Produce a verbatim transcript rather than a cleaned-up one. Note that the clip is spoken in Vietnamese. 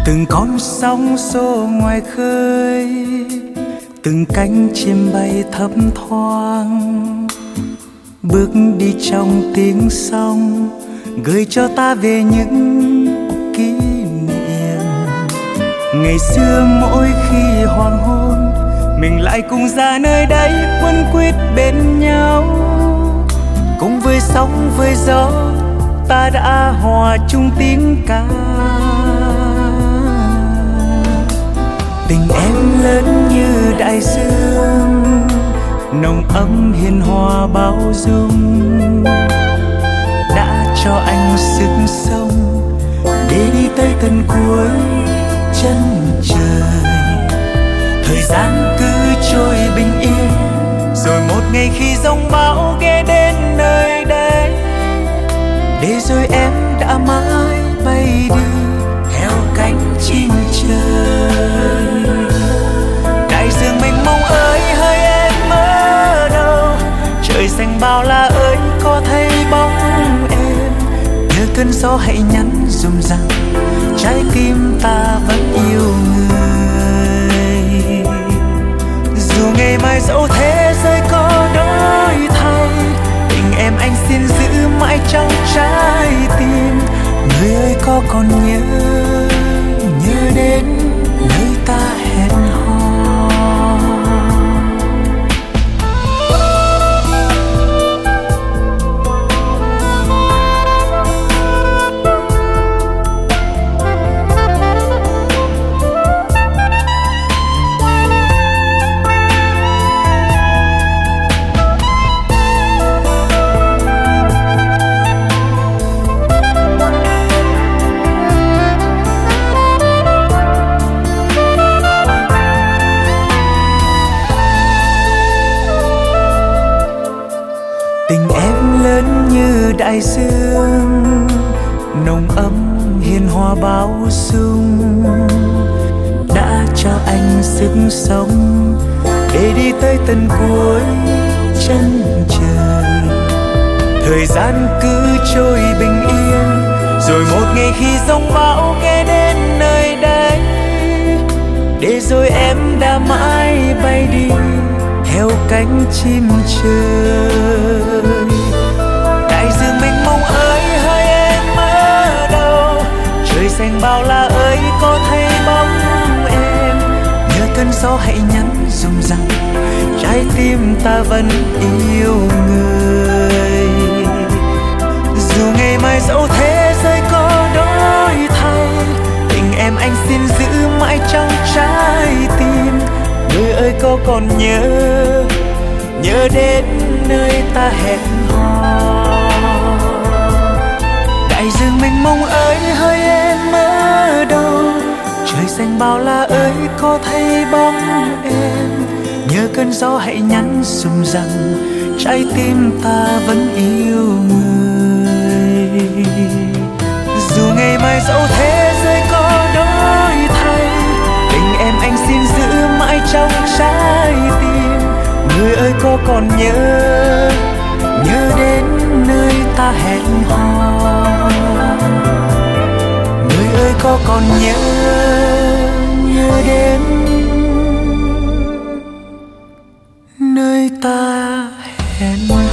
Từng con sóng xô ngoài khơi, từng cánh chim bay thấp thoáng, bước đi trong tiếng sóng gửi cho ta về những kỷ niệm. Ngày xưa mỗi khi hoàng hôn, mình lại cùng ra nơi đây quấn quýt bên nhau. Cùng với sóng với gió, ta đã hòa chung tiếng ca. Tình em lớn như đại dương, nồng ấm hiền hòa bao dung, đã cho anh sức sống để đi tới tận cuối chân trời. Thời gian cứ trôi bình yên, rồi một ngày khi giông bão ghé đến nơi đây, để rồi em đã mãi bay đi theo cánh chim trời. Đại dương mênh mông ơi hỡi em ở đâu, trời xanh bao la ơi có thấy bóng em. Nhớ cơn gió hãy nhắn dùm rằng trái tim ta vẫn yêu người. Dù ngày mai dẫu thế giới có đổi thay, tình em anh xin giữ mãi trong trái tim. Người ơi có còn nhớ, nhớ đến nơi ta hẹn hò. Tình em lớn như đại dương, nồng ấm hiền hòa bao dung, đã cho anh sức sống để đi tới tận cuối chân trời. Thời gian cứ trôi bình yên, rồi một ngày khi giông bão ghé đến nơi đây, để rồi em đã mãi bay đi theo cánh chim trời. Đại dương mênh mông ơi hỡi em ở đâu, trời xanh bao la ơi có thấy bóng em. Nhớ cơn gió hãy nhắn dùm rằng trái tim ta vẫn yêu người. Dù ngày mai dẫu thế giới có đổi thay, tình em anh xin giữ mãi trong trái tim. Người ơi có còn nhớ, nhớ đến nơi ta hẹn hò. Đại dương mênh mông ơi hỡi em ở đâu, trời xanh bao la ơi có thấy bóng em. Nhớ cơn gió hãy nhắn dùm rằng trái tim ta vẫn yêu người. Dù ngày mai dẫu thế giới có đổi thay, tình em anh xin giữ mãi trong trái tim. Người ơi có còn nhớ, nhớ đến nơi ta hẹn hò. Người ơi có còn nhớ, nhớ đến nơi ta hẹn hò.